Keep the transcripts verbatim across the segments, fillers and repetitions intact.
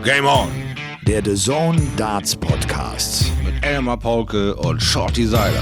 Game On! Der The Zone Darts Podcast. Mit Elmar Paulke und Shorty Seiler.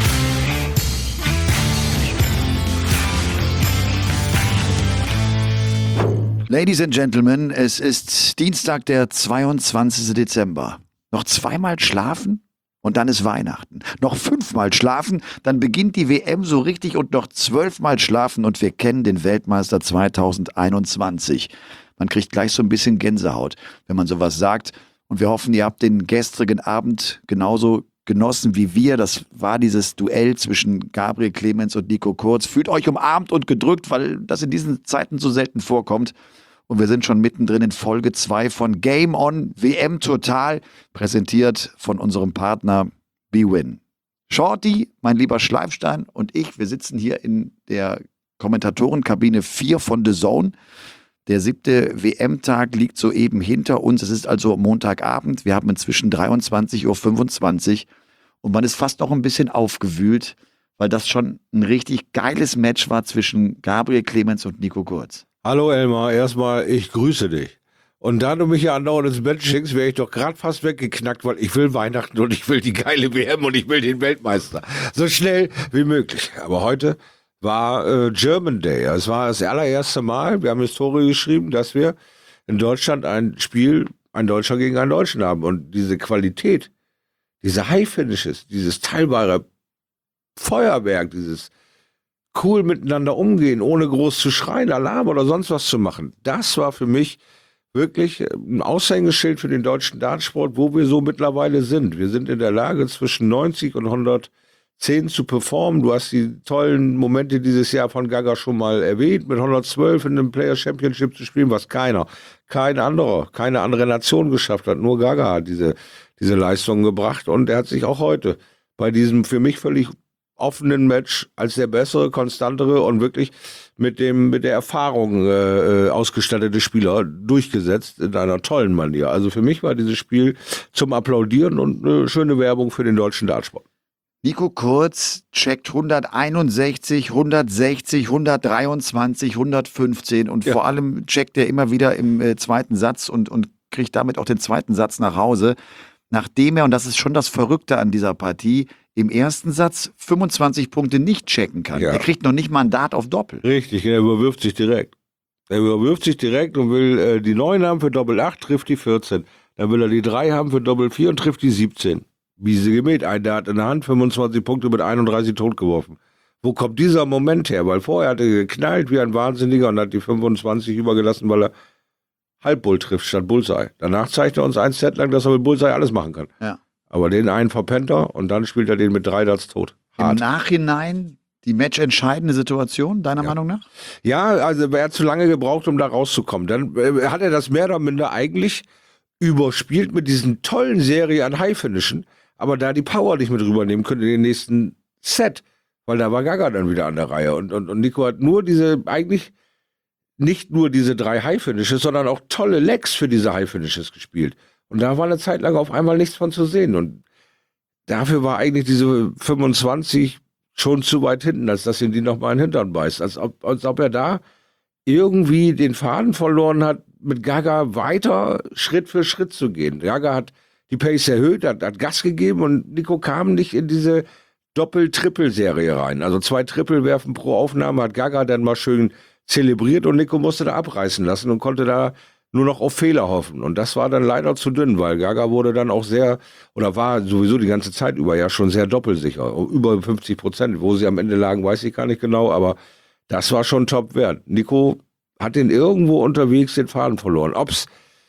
Ladies and Gentlemen, es ist Dienstag, der zweiundzwanzigste Dezember. Noch zweimal schlafen und dann ist Weihnachten. Noch fünfmal schlafen, dann beginnt die W M so richtig und noch zwölfmal schlafen und wir kennen den Weltmeister zweitausendeinundzwanzig. Man kriegt gleich so ein bisschen Gänsehaut, wenn man sowas sagt. Und wir hoffen, ihr habt den gestrigen Abend genauso genossen wie wir. Das war dieses Duell zwischen Gabriel Clemens und Nico Kurz. Fühlt euch umarmt und gedrückt, weil das in diesen Zeiten so selten vorkommt. Und wir sind schon mittendrin in Folge zwei von Game On, W M Total, präsentiert von unserem Partner bwin. Shorty, mein lieber Schleifstein und ich, wir sitzen hier in der Kommentatorenkabine vier von The Zone. Der siebte W M-Tag liegt soeben hinter uns. Es ist also Montagabend. Wir haben inzwischen dreiundzwanzig Uhr fünfundzwanzig und man ist fast noch ein bisschen aufgewühlt, weil das schon ein richtig geiles Match war zwischen Gabriel Clemens und Nico Kurz. Hallo Elmar, erstmal ich grüße dich. Und da du mich ja andauernd ins Bett schickst, wäre ich doch gerade fast weggeknackt, weil ich will Weihnachten und ich will die geile W M und ich will den Weltmeister. So schnell wie möglich. Aber heute war äh, German Day. Es war das allererste Mal, wir haben Historie geschrieben, dass wir in Deutschland ein Spiel, ein Deutscher gegen einen Deutschen haben. Und diese Qualität, diese High-Finishes, dieses teilbare Feuerwerk, dieses cool miteinander umgehen, ohne groß zu schreien, Alarm oder sonst was zu machen, das war für mich wirklich ein Aushängeschild für den deutschen Dartsport, wo wir so mittlerweile sind. Wir sind in der Lage, zwischen neunzig und hundertzehn zu performen. Du hast die tollen Momente dieses Jahr von Gaga schon mal erwähnt, mit hundertzwölf in einem Player Championship zu spielen, was keiner, kein anderer, keine andere Nation geschafft hat. Nur Gaga hat diese, diese Leistung gebracht und er hat sich auch heute bei diesem für mich völlig offenen Match als der bessere, konstantere und wirklich mit dem mit der Erfahrung äh, ausgestattete Spieler durchgesetzt in einer tollen Manier. Also für mich war dieses Spiel zum Applaudieren und eine schöne Werbung für den deutschen Dartsport. Nico Kurz checkt hunderteinundsechzig, hundertsechzig, hundertdreiundzwanzig, hundertfünfzehn und ja. Vor allem checkt er immer wieder im äh, zweiten Satz und, und kriegt damit auch den zweiten Satz nach Hause, nachdem er, und das ist schon das Verrückte an dieser Partie, im ersten Satz fünfundzwanzig Punkte nicht checken kann. Ja. Er kriegt noch nicht mal ein Dart auf Doppel. Richtig, er überwirft sich direkt. Er überwirft sich direkt und will äh, die neun haben für Doppel acht, trifft die vierzehn. Dann will er die drei haben für Doppel vier und trifft die siebzehn. Wie sie gemäht, ein Dart in der Hand, fünfundzwanzig Punkte mit einunddreißig totgeworfen. Wo kommt dieser Moment her? Weil vorher hat er geknallt wie ein Wahnsinniger und hat die fünfundzwanzig übergelassen, weil er Halbbull trifft statt Bullseye. Danach zeigt er uns ein Set lang, dass er mit Bullseye alles machen kann. Ja. Aber den einen verpennt er und dann spielt er den mit drei Darts tot. Hart. Im Nachhinein die matchentscheidende Situation, deiner ja. Meinung nach? Ja, also er hat zu lange gebraucht, um da rauszukommen. Dann äh, hat er das mehr oder minder eigentlich überspielt mit diesen tollen Serie an High-Finishen, aber da die Power nicht mit rübernehmen können in den nächsten Set, weil da war Gaga dann wieder an der Reihe. Und, und, und Nico hat nur diese, eigentlich nicht nur diese drei High-Finishes, sondern auch tolle Legs für diese High-Finishes gespielt. Und da war eine Zeit lang auf einmal nichts von zu sehen. Und dafür war eigentlich diese fünfundzwanzig schon zu weit hinten, als dass ihn die nochmal in den Hintern beißt. Als ob, als ob er da irgendwie den Faden verloren hat, mit Gaga weiter Schritt für Schritt zu gehen. Gaga hat die Pace erhöht, hat, hat Gas gegeben und Nico kam nicht in diese Doppel-Triple-Serie rein. Also zwei Triple werfen pro Aufnahme hat Gaga dann mal schön zelebriert und Nico musste da abreißen lassen und konnte da nur noch auf Fehler hoffen. Und das war dann leider zu dünn, weil Gaga wurde dann auch sehr, oder war sowieso die ganze Zeit über ja schon sehr doppelsicher. Über fünfzig Prozent. Wo sie am Ende lagen, weiß ich gar nicht genau, aber das war schon top wert. Nico hat den irgendwo unterwegs den Faden verloren. Ob's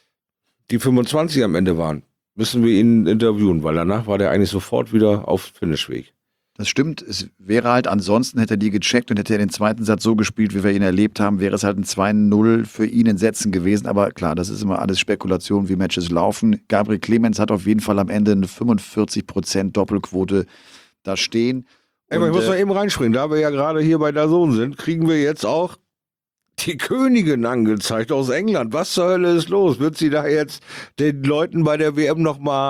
die fünfundzwanzig am Ende waren, müssen wir ihn interviewen, weil danach war der eigentlich sofort wieder auf Finishweg. Das stimmt, es wäre halt, ansonsten hätte er die gecheckt und hätte er den zweiten Satz so gespielt, wie wir ihn erlebt haben, wäre es halt ein zwei null für ihn in Sätzen gewesen, aber klar, das ist immer alles Spekulation, wie Matches laufen. Gabriel Clemens hat auf jeden Fall am Ende eine fünfundvierzig Prozent Doppelquote da stehen. Ey, und, ich muss äh, mal eben reinspringen, da wir ja gerade hier bei der Sohn sind, kriegen wir jetzt auch die Königin angezeigt aus England. Was zur Hölle ist los? Wird sie da jetzt den Leuten bei der W M nochmal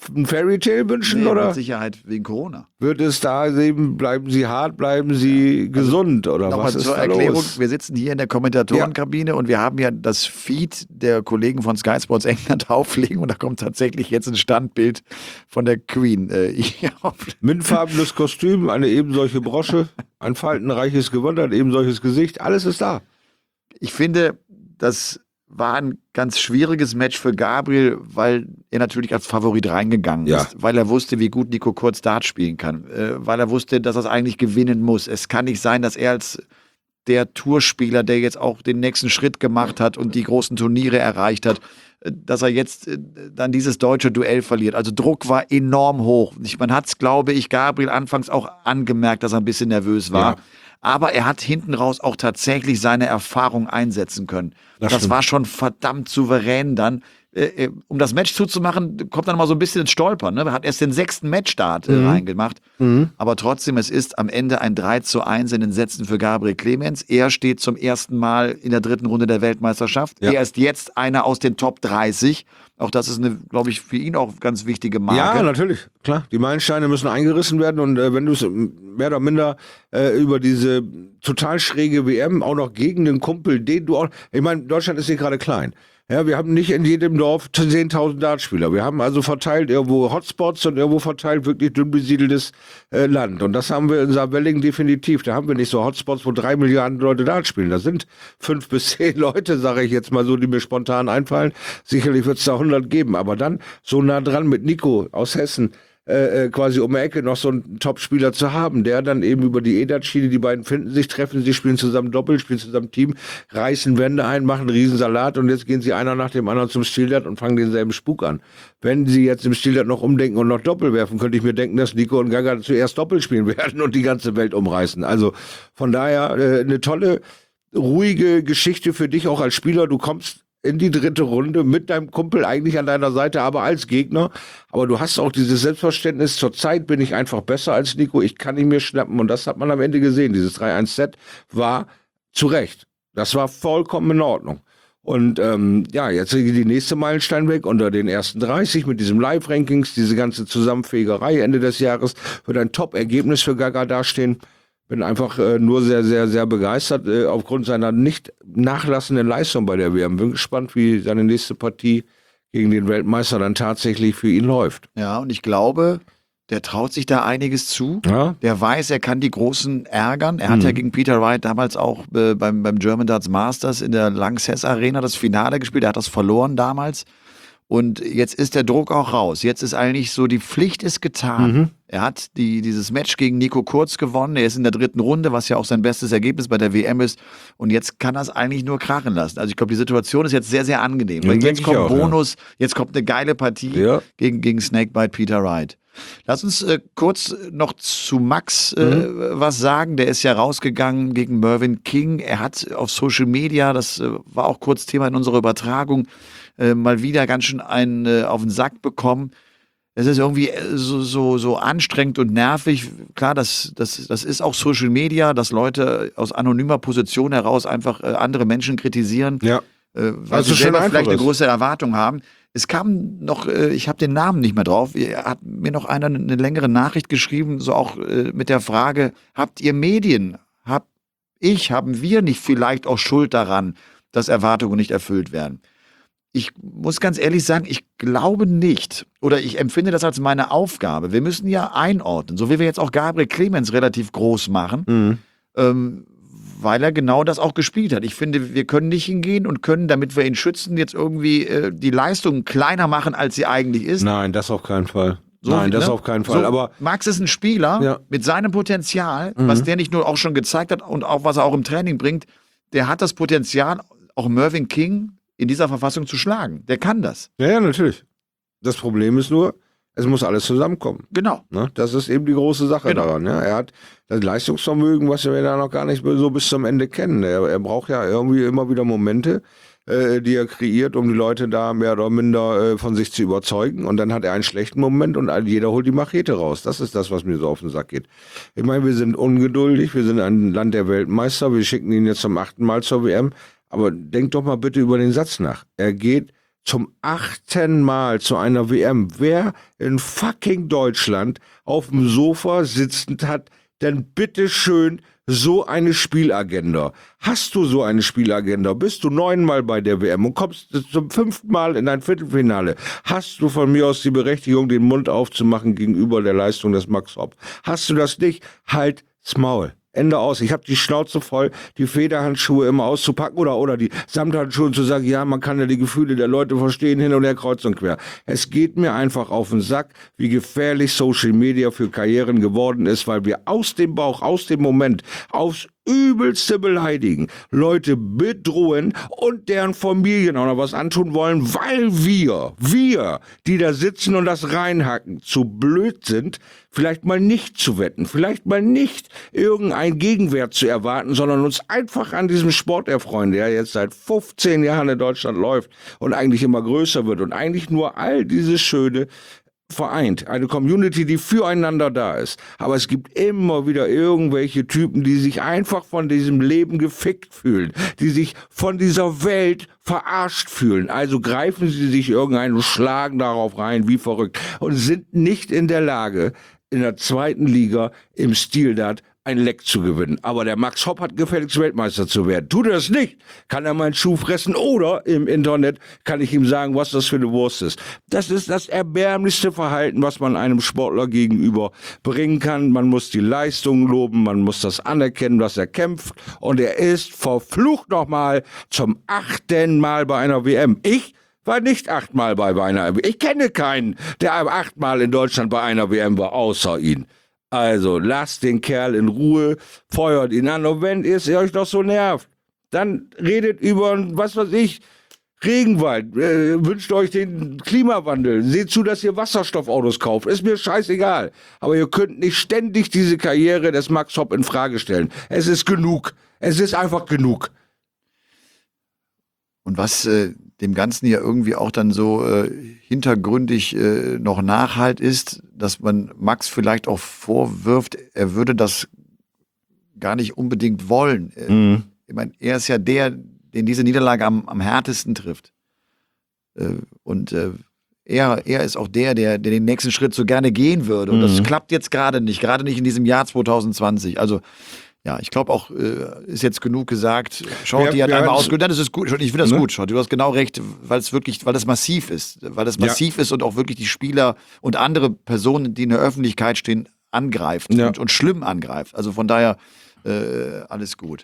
ein Fairy Tale wünschen Nee, oder mit Sicherheit wegen Corona. wird es da eben, bleiben Sie hart, bleiben Sie gesund oder Nochmal was ist zur da Erklärung, los? wir sitzen hier in der Kommentatorenkabine und wir haben ja das Feed der Kollegen von Sky Sports England auflegen und da kommt tatsächlich jetzt ein Standbild von der Queen. Äh, hier auf. Mintfarbenes Kostüm, eine eben solche Brosche, ein faltenreiches Gewand, ein eben solches Gesicht, alles ist da. Ich finde, das war ein ganz schwieriges Match für Gabriel, weil er natürlich als Favorit reingegangen Ja. ist, weil er wusste, wie gut Nico Kurz Dart spielen kann, äh, weil er wusste, dass er es eigentlich gewinnen muss. Es kann nicht sein, dass er als der Tourspieler, der jetzt auch den nächsten Schritt gemacht hat und die großen Turniere erreicht hat, äh, dass er jetzt äh, dann dieses deutsche Duell verliert. Also Druck war enorm hoch. Ich, man hat es, glaube ich, Gabriel anfangs auch angemerkt, dass er ein bisschen nervös war. Ja. Aber er hat hinten raus auch tatsächlich seine Erfahrung einsetzen können. Das Das, stimmt. war schon verdammt souverän dann. Äh, äh, um das Match zuzumachen, kommt dann mal so ein bisschen ins Stolpern. Ne? Er hat erst den sechsten Matchstart äh, Mhm. reingemacht. Mhm. Aber trotzdem, es ist am Ende ein drei zu eins in den Sätzen für Gabriel Clemens. Er steht zum ersten Mal in der dritten Runde der Weltmeisterschaft. Ja. Er ist jetzt einer aus den Top dreißig. Auch das ist eine, glaube ich, für ihn auch ganz wichtige Marke. Ja, natürlich, klar. Die Meilensteine müssen eingerissen werden und äh, wenn du es mehr oder minder äh, über diese total schräge W M auch noch gegen den Kumpel, den du auch, ich meine, Deutschland ist hier gerade klein. Ja, wir haben nicht in jedem Dorf zehntausend Dartspieler. Wir haben also verteilt irgendwo Hotspots und irgendwo verteilt wirklich dünn besiedeltes äh, Land. Und das haben wir in Saarbrücken definitiv. Da haben wir nicht so Hotspots, wo drei Milliarden Leute Dart spielen. Da sind fünf bis zehn Leute, sage ich jetzt mal so, die mir spontan einfallen. Sicherlich wird es da hundert geben. Aber dann so nah dran mit Nico aus Hessen, äh, quasi um die Ecke noch so einen Top-Spieler zu haben, der dann eben über die E D A T-Schiene, die beiden finden sich, treffen sich, spielen zusammen Doppel, spielen zusammen Team, reißen Wände ein, machen einen Riesensalat und jetzt gehen sie einer nach dem anderen zum Stilldart und fangen denselben Spuk an. Wenn sie jetzt im Stilldart noch umdenken und noch Doppel werfen, könnte ich mir denken, dass Nico und Gaga zuerst Doppel spielen werden und die ganze Welt umreißen. Also von daher äh, eine tolle, ruhige Geschichte für dich auch als Spieler. Du kommst in die dritte Runde mit deinem Kumpel eigentlich an deiner Seite, aber als Gegner. Aber du hast auch dieses Selbstverständnis, zurzeit bin ich einfach besser als Nico, ich kann ihn mir schnappen und das hat man am Ende gesehen. Dieses drei eins Set war zu Recht. Das war vollkommen in Ordnung. Und ähm, ja, jetzt geht die nächste Meilenstein weg unter den ersten dreißig mit diesem Live-Rankings, diese ganze Zusammenfegerei Ende des Jahres wird ein Top-Ergebnis für Gaga dastehen. Bin einfach äh, nur sehr, sehr, sehr begeistert äh, aufgrund seiner nicht nachlassenden Leistung bei der W M. Bin gespannt, wie seine nächste Partie gegen den Weltmeister dann tatsächlich für ihn läuft. Ja, und ich glaube, der traut sich da einiges zu. Ja? Der weiß, er kann die Großen ärgern. Er hat ja gegen Peter Wright damals auch äh, beim, beim German Darts Masters in der Lanxess Arena das Finale gespielt. Er hat das verloren damals. Und jetzt ist der Druck auch raus. Jetzt ist eigentlich so, die Pflicht ist getan. Mhm. Er hat die, dieses Match gegen Nico Kurz gewonnen. Er ist in der dritten Runde, was ja auch sein bestes Ergebnis bei der W M ist. Und jetzt kann er es eigentlich nur krachen lassen. Also ich glaube, die Situation ist jetzt sehr, sehr angenehm. Ja, Weil denke jetzt ich kommt auch, Bonus, jetzt kommt eine geile Partie Ja. gegen, gegen Snakebite Peter Wright. Lass uns äh, kurz noch zu Max äh, Mhm. was sagen. Der ist ja rausgegangen gegen Mervyn King. Er hat auf Social Media, das äh, war auch kurz Thema in unserer Übertragung, äh, mal wieder ganz schön einen äh, auf den Sack bekommen. Es ist irgendwie äh, so, so, so anstrengend und nervig. Klar, das, das, das ist auch Social Media, dass Leute aus anonymer Position heraus einfach äh, andere Menschen kritisieren, Ja. äh, weil Also sie schon selber einfach vielleicht eine ist. große Erwartung haben. Es kam noch, äh, ich habe den Namen nicht mehr drauf, er hat mir noch einer eine längere Nachricht geschrieben, so auch äh, mit der Frage, habt ihr Medien, hab ich, haben wir nicht vielleicht auch Schuld daran, dass Erwartungen nicht erfüllt werden? Ich muss ganz ehrlich sagen, ich glaube nicht, oder ich empfinde das als meine Aufgabe. Wir müssen ja einordnen, so wie wir jetzt auch Gabriel Clemens relativ groß machen, Mhm. ähm, weil er genau das auch gespielt hat. Ich finde, wir können nicht hingehen und können, damit wir ihn schützen, jetzt irgendwie äh, die Leistung kleiner machen, als sie eigentlich ist. Nein, das auf keinen Fall. So Nein, wie- das ne? auf keinen Fall. So, Aber Max ist ein Spieler Ja. mit seinem Potenzial, Mhm. was der nicht nur auch schon gezeigt hat und auch was er auch im Training bringt, der hat das Potenzial, auch Mervyn King in dieser Verfassung zu schlagen. Der kann das. ja, ja, natürlich. Das Problem ist nur, es muss alles zusammenkommen. Genau. Ne? Das ist eben die große Sache Genau. daran. Ja? Er hat das Leistungsvermögen, was wir da noch gar nicht so bis zum Ende kennen. Er, er braucht ja irgendwie immer wieder Momente, äh, die er kreiert, um die Leute da mehr oder minder äh, von sich zu überzeugen. Und dann hat er einen schlechten Moment und jeder holt die Machete raus. Das ist das, was mir so auf den Sack geht. Ich meine, wir sind ungeduldig, wir sind ein Land der Weltmeister, wir schicken ihn jetzt zum achten Mal zur W M. Aber denkt doch mal bitte über den Satz nach. Er geht zum achten Mal zu einer W M. Wer in fucking Deutschland auf dem Sofa sitzend hat, denn bitteschön so eine Spielagenda. Hast du so eine Spielagenda? Bist du neunmal bei der W M und kommst zum fünften Mal in ein Viertelfinale? Hast du von mir aus die Berechtigung, den Mund aufzumachen gegenüber der Leistung des Max Hopp? Hast du das nicht? Halt's Maul. Ende aus. Ich habe die Schnauze voll, die Federhandschuhe immer auszupacken oder oder die Samthandschuhe zu sagen, ja, man kann ja die Gefühle der Leute verstehen, hin und her, kreuz und quer. Es geht mir einfach auf den Sack, wie gefährlich Social Media für Karrieren geworden ist, weil wir aus dem Bauch, aus dem Moment, aufs Übelste beleidigen, Leute bedrohen und deren Familien auch noch was antun wollen, weil wir, wir, die da sitzen und das reinhacken, zu blöd sind, vielleicht mal nicht zu wetten, vielleicht mal nicht irgendeinen Gegenwert zu erwarten, sondern uns einfach an diesem Sport erfreuen, der jetzt seit fünfzehn Jahren in Deutschland läuft und eigentlich immer größer wird und eigentlich nur all dieses Schöne vereint. Eine Community, die füreinander da ist. Aber es gibt immer wieder irgendwelche Typen, die sich einfach von diesem Leben gefickt fühlen, die sich von dieser Welt verarscht fühlen. Also greifen sie sich irgendeinen und schlagen darauf rein, wie verrückt. Und sind nicht in der Lage, in der zweiten Liga im Stil-Dart ein Leck zu gewinnen. Aber der Max Hopp hat gefälligst Weltmeister zu werden. Tut er das nicht, kann er meinen Schuh fressen oder im Internet kann ich ihm sagen, was das für eine Wurst ist. Das ist das erbärmlichste Verhalten, was man einem Sportler gegenüber bringen kann. Man muss die Leistung loben, man muss das anerkennen, was er kämpft. Und er ist verflucht nochmal zum achten Mal bei einer W M. Ich war nicht achtmal bei einer W M. Ich kenne keinen, der achtmal in Deutschland bei einer W M war, außer ihn. Also lasst den Kerl in Ruhe, feuert ihn an und wenn es euch doch so nervt, dann redet über, was weiß ich, Regenwald, äh, wünscht euch den Klimawandel, seht zu, dass ihr Wasserstoffautos kauft, ist mir scheißegal. Aber ihr könnt nicht ständig diese Karriere des Max Hopp in Frage stellen. Es ist genug, es ist einfach genug. Und was äh, dem Ganzen ja irgendwie auch dann so äh, hintergründig äh, noch nachhalt ist, dass man Max vielleicht auch vorwirft, er würde das gar nicht unbedingt wollen. Mhm. Ich meine, er ist ja der, den diese Niederlage am, am härtesten trifft. Äh, und äh, er, er ist auch der, der, der den nächsten Schritt so gerne gehen würde. Und mhm. das klappt jetzt gerade nicht, gerade nicht in diesem Jahr zwanzig zwanzig. Also ja, ich glaube auch, äh, ist jetzt genug gesagt. Schotti ja, hat ja, einmal ausgehört. Das ist gut. Ich finde das ne? gut, Schotti. Du hast genau recht, weil es wirklich, weil es massiv ist. Weil es massiv ja. ist und auch wirklich die Spieler und andere Personen, die in der Öffentlichkeit stehen, angreift ja. und, und schlimm angreift. Also von daher äh, alles gut.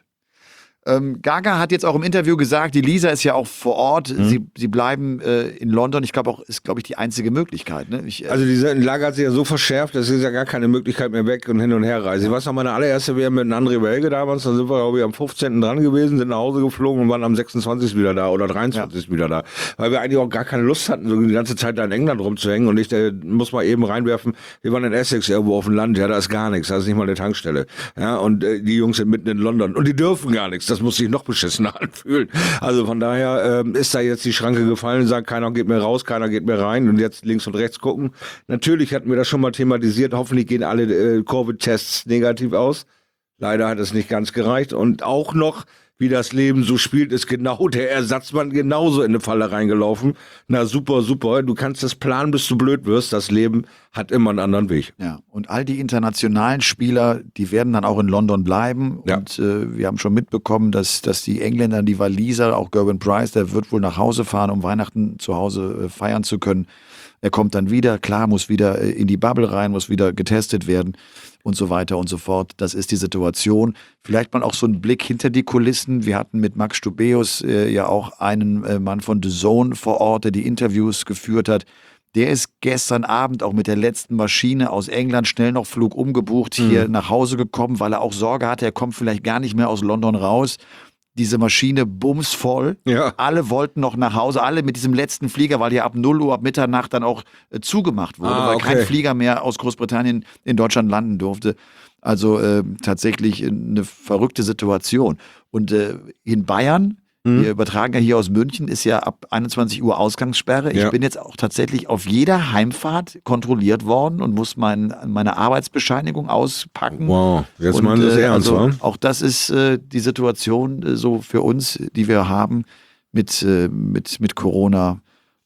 Ähm, Gaga hat jetzt auch im Interview gesagt, die Lisa ist ja auch vor Ort, mhm. sie, sie bleiben äh, in London. Ich glaube auch, ist glaube ich die einzige Möglichkeit. Ne? Ich, äh also diese Lage hat sich ja so verschärft, dass ist ja gar keine Möglichkeit mehr weg und hin und her reisen. Ich weiß noch, meine allererste W M mit André Belge damals, da sind wir glaube ich am fünfzehnten dran gewesen, sind nach Hause geflogen und waren am sechsundzwanzigsten wieder da oder dreiundzwanzigsten Ja. wieder da. Weil wir eigentlich auch gar keine Lust hatten, so die ganze Zeit da in England rumzuhängen und ich da muss mal eben reinwerfen, wir waren in Essex irgendwo auf dem Land, ja, da ist gar nichts, da ist nicht mal eine Tankstelle. Ja, und äh, die Jungs sind mitten in London und die dürfen gar nichts. Das muss sich noch beschissener anfühlen. Also von daher ähm, ist da jetzt die Schranke gefallen und sagt, keiner geht mehr raus, keiner geht mehr rein und jetzt links und rechts gucken. Natürlich hatten wir das schon mal thematisiert, hoffentlich gehen alle äh, Covid-Tests negativ aus. Leider hat es nicht ganz gereicht und auch noch, wie das Leben so spielt, ist genau der Ersatzmann genauso in eine Falle reingelaufen. Na super, super. Du kannst das planen, bis du blöd wirst. Das Leben hat immer einen anderen Weg. Ja, und all die internationalen Spieler, die werden dann auch in London bleiben. Ja. Und äh, wir haben schon mitbekommen, dass, dass die Engländer, die Waliser, auch Gerwin Price, der wird wohl nach Hause fahren, um Weihnachten zu Hause äh, feiern zu können. Er kommt dann wieder, klar, muss wieder äh, in die Bubble rein, muss wieder getestet werden. Und so weiter und so fort. Das ist die Situation. Vielleicht mal auch so ein Blick hinter die Kulissen. Wir hatten mit Max Stubeus äh, ja auch einen äh, Mann von The Zone vor Ort, der die Interviews geführt hat. Der ist gestern Abend auch mit der letzten Maschine aus England schnell noch Flug umgebucht, mhm. hier nach Hause gekommen, weil er auch Sorge hatte, er kommt vielleicht gar nicht mehr aus London raus. Diese Maschine bumsvoll. Ja. Alle wollten noch nach Hause, alle mit diesem letzten Flieger, weil ja ab null Uhr, ab Mitternacht dann auch äh, zugemacht wurde, ah, weil okay. kein Flieger mehr aus Großbritannien in Deutschland landen durfte. Also äh, tatsächlich eine verrückte Situation. Und äh, in Bayern, mhm. wir übertragen ja hier aus München, ist ja ab einundzwanzig Uhr Ausgangssperre. Ja. Ich bin jetzt auch tatsächlich auf jeder Heimfahrt kontrolliert worden und muss mein, meine Arbeitsbescheinigung auspacken. Wow, jetzt meinen Sie es äh, ernst, also, wa? Auch das ist äh, die Situation äh, so für uns, die wir haben mit, äh, mit, mit Corona.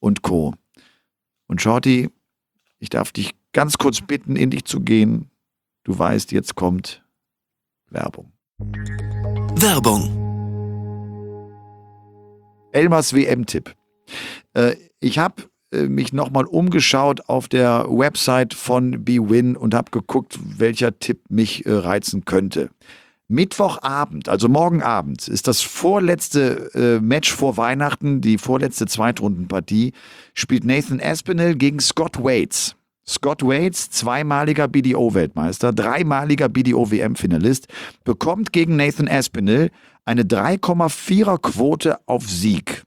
und Co. Und Shorty, ich darf dich ganz kurz bitten, in dich zu gehen. Du weißt, jetzt kommt Werbung. Werbung. Elmars W M-Tipp. Äh, ich habe äh, mich nochmal umgeschaut auf der Website von bwin und habe geguckt, welcher Tipp mich äh, reizen könnte. Mittwochabend, also morgen Abend, ist das vorletzte äh, Match vor Weihnachten, die vorletzte Zweitrundenpartie, spielt Nathan Aspinall gegen Scott Waits. Scott Waits, zweimaliger B D O-Weltmeister, dreimaliger B D O-W M-Finalist, bekommt gegen Nathan Aspinall eine drei Komma vierer Quote auf Sieg.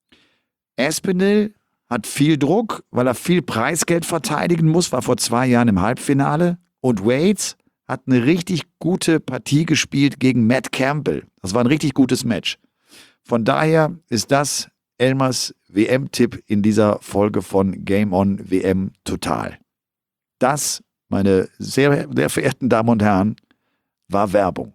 Aspinall hat viel Druck, weil er viel Preisgeld verteidigen muss, war vor zwei Jahren im Halbfinale. Und Waits hat eine richtig gute Partie gespielt gegen Matt Campbell. Das war ein richtig gutes Match. Von daher ist das Elmars W M-Tipp in dieser Folge von Game On W M Total. Das, meine sehr, sehr verehrten Damen und Herren, war Werbung.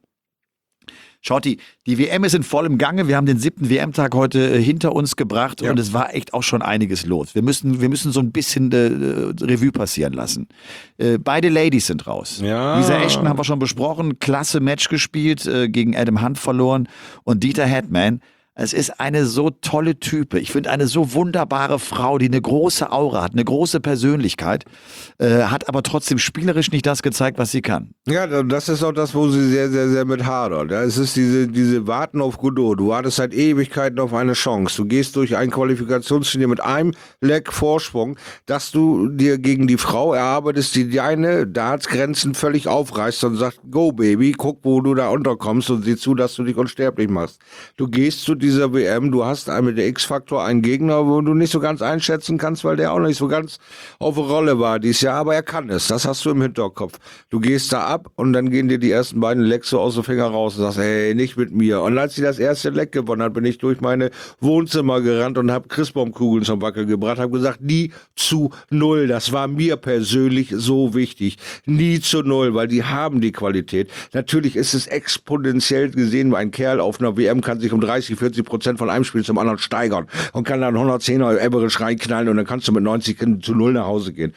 Shorty, die W M ist in vollem Gange. Wir haben den siebten W M-Tag heute äh, hinter uns gebracht ja. und es war echt auch schon einiges los. Wir müssen, wir müssen so ein bisschen äh, Revue passieren lassen. Äh, beide Ladies sind raus. Ja. Lisa Ashton haben wir schon besprochen. Klasse Match gespielt, äh, gegen Adam Hunt verloren. Und Dieter Hetman, es ist eine so tolle Type. Ich finde eine so wunderbare Frau, die eine große Aura hat, eine große Persönlichkeit, äh, hat aber trotzdem spielerisch nicht das gezeigt, was sie kann. Ja, das ist auch das, wo sie sehr, sehr, sehr mit hadert. Ja, es ist diese, diese Warten auf Godot. Du wartest seit Ewigkeiten auf eine Chance. Du gehst durch ein Qualifikationsturnier mit einem Leck Vorsprung, dass du dir gegen die Frau erarbeitest, die deine Dartsgrenzen völlig aufreißt und sagt, go Baby, guck, wo du da unterkommst und sieh zu, dass du dich unsterblich machst. Du gehst zu dieser W M, du hast mit der X-Faktor einen Gegner, wo du nicht so ganz einschätzen kannst, weil der auch nicht so ganz auf der Rolle war dieses Jahr, aber er kann es, das hast du im Hinterkopf. Du gehst da ab und dann gehen dir die ersten beiden Lecks so aus dem Finger raus und sagst, hey, nicht mit mir. Und als sie das erste Leck gewonnen hat, bin ich durch meine Wohnzimmer gerannt und habe Christbaumkugeln zum Wackeln gebracht, habe gesagt, nie zu null. Das war mir persönlich so wichtig. Nie zu null, weil die haben die Qualität. Natürlich ist es exponentiell gesehen, ein Kerl auf einer W M kann sich um dreißig, vierzig Prozent von einem Spiel zum anderen steigern und kann dann hundertzehner Average reinknallen und dann kannst du mit neunzig zu null nach Hause gehen.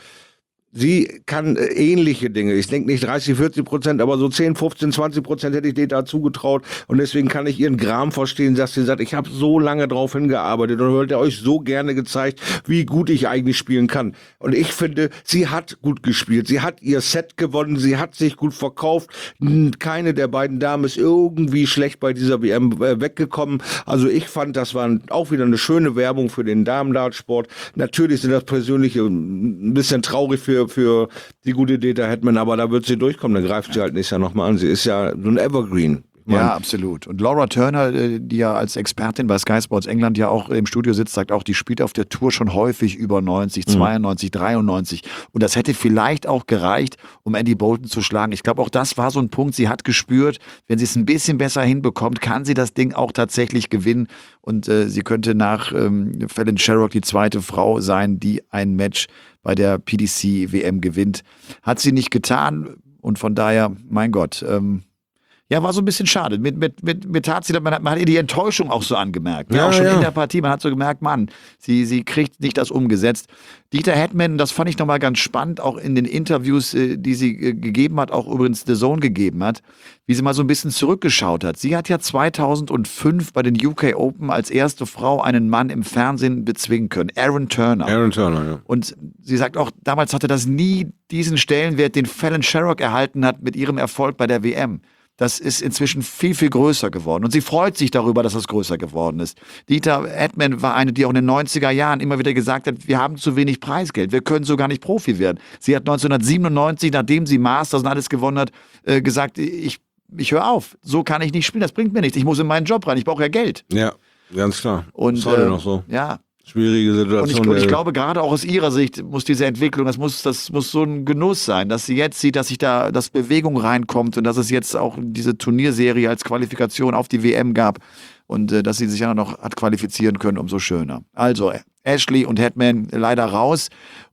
Sie kann äh, ähnliche Dinge. Ich denke nicht dreißig, vierzig Prozent, aber so zehn, fünfzehn, zwanzig Prozent hätte ich dir da zugetraut. Und deswegen kann ich ihren Gram verstehen, dass sie sagt, ich habe so lange drauf hingearbeitet und wollte euch so gerne gezeigt, wie gut ich eigentlich spielen kann. Und ich finde, sie hat gut gespielt. Sie hat ihr Set gewonnen. Sie hat sich gut verkauft. Keine der beiden Damen ist irgendwie schlecht bei dieser W M äh, weggekommen. Also ich fand, das war auch wieder eine schöne Werbung für den Damen-Dartsport. Natürlich sind das persönliche ein bisschen traurig für für die gute Dieter Hetman, aber da wird sie durchkommen, dann greift sie halt nächstes Jahr nochmal an. Sie ist ja so ein Evergreen. Ja, ja, absolut. Und Laura Turner, die ja als Expertin bei Sky Sports England ja auch im Studio sitzt, sagt auch, die spielt auf der Tour schon häufig über neunzig, zweiundneunzig, dreiundneunzig. Und das hätte vielleicht auch gereicht, um Andy Bolton zu schlagen. Ich glaube, auch das war so ein Punkt, sie hat gespürt, wenn sie es ein bisschen besser hinbekommt, kann sie das Ding auch tatsächlich gewinnen. Und äh, sie könnte nach ähm, Fallon Sherrock die zweite Frau sein, die ein Match bei der P D C W M gewinnt. Hat sie nicht getan und von daher, mein Gott, ähm, ja, war so ein bisschen schade. Mit, mit, mit, mit tat sie, man hat, man hat ihr die Enttäuschung auch so angemerkt. Ja, ja, auch schon ja. in der Partie, man hat so gemerkt, Mann, sie, sie kriegt nicht das umgesetzt. Dieter Hetman, das fand ich nochmal ganz spannend, auch in den Interviews, die sie gegeben hat, auch übrigens The Zone gegeben hat, wie sie mal so ein bisschen zurückgeschaut hat. Sie hat ja zweitausendfünf bei den U K Open als erste Frau einen Mann im Fernsehen bezwingen können, Aaron Turner. Aaron Turner, ja. Und sie sagt auch, damals hatte das nie diesen Stellenwert, den Fallon Sherrock erhalten hat mit ihrem Erfolg bei der W M. Das ist inzwischen viel, viel größer geworden. Und sie freut sich darüber, dass es größer geworden ist. Dieter Hetman war eine, die auch in den neunziger Jahren immer wieder gesagt hat, wir haben zu wenig Preisgeld, wir können so gar nicht Profi werden. Sie hat neunzehnhundertsiebenundneunzig, nachdem sie Masters und alles gewonnen hat, äh, gesagt, ich, ich höre auf, so kann ich nicht spielen, das bringt mir nichts, ich muss in meinen Job rein, ich brauche ja Geld. Ja, ganz klar. Und, das ist heute äh, noch so. Ja. Schwierige Situation. Und ich, und ich glaube, gerade auch aus ihrer Sicht muss diese Entwicklung, das muss, das muss so ein Genuss sein, dass sie jetzt sieht, dass sich da, dass Bewegung reinkommt und dass es jetzt auch diese Turnierserie als Qualifikation auf die W M gab und äh, dass sie sich ja noch hat qualifizieren können, umso schöner. Also, Ashley und Hetman leider raus.